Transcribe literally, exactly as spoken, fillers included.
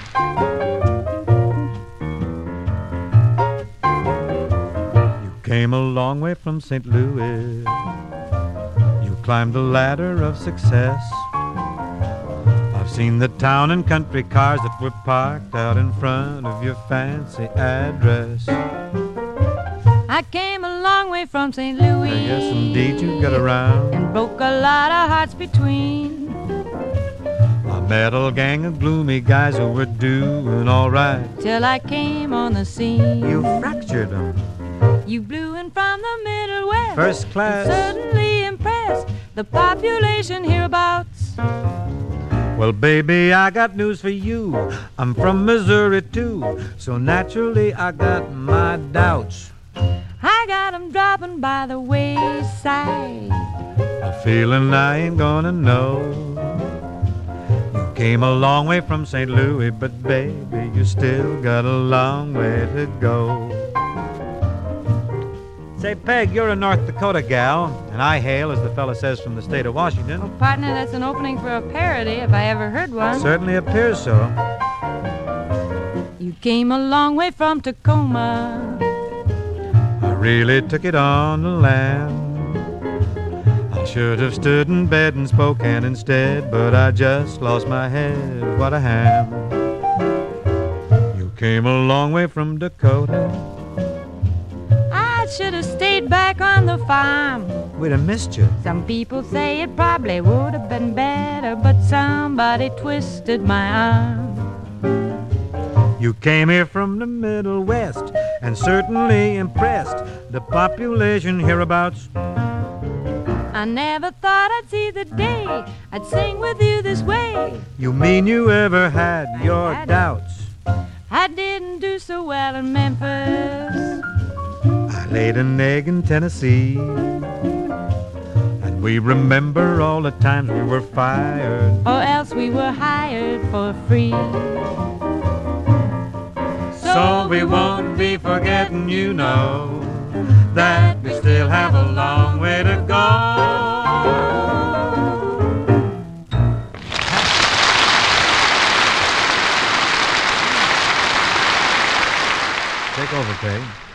You came a long way from Saint Louis. You climbed the ladder of success. I've seen the town and country cars that were parked out in front of your fancy address. I came a long way from Saint Louis. Yes, indeed, you got around. And broke a lot of hearts between. I met a gang of gloomy guys who were doing all right. Till I came on the scene. You fractured them. You blew in from the Middle West. First class. Certainly impressed the population hereabouts. Well, baby, I got news for you. I'm from Missouri, too. So naturally, I got my doubts. I got 'em dropping by the wayside. A feeling I ain't gonna know. You came a long way from Saint Louis, but baby, you still got a long way to go. Say, Peg, you're a North Dakota gal, and I hail, as the fella says, from the state of Washington. Oh, partner, that's an opening for a parody, if I ever heard one. Certainly appears so. You came a long way from Tacoma. I really took it on the lam. I should have stood in bed in Spokane instead, but I just lost my head. What a ham. You came a long way from Dakota. I should have stayed back on the farm. We'd have missed you. Some people say it probably would have been better, but somebody twisted my arm. You came here from the Middle West and certainly impressed the population hereabouts. I never thought I'd see the day I'd sing with you this way. You mean you ever had your I doubts? I didn't do so well in Memphis. I laid an egg in Tennessee, and we remember all the times we were fired, or else we were hired for free. So we won't be forgetting, you know, that we still have a long way to go. Take over, Peg.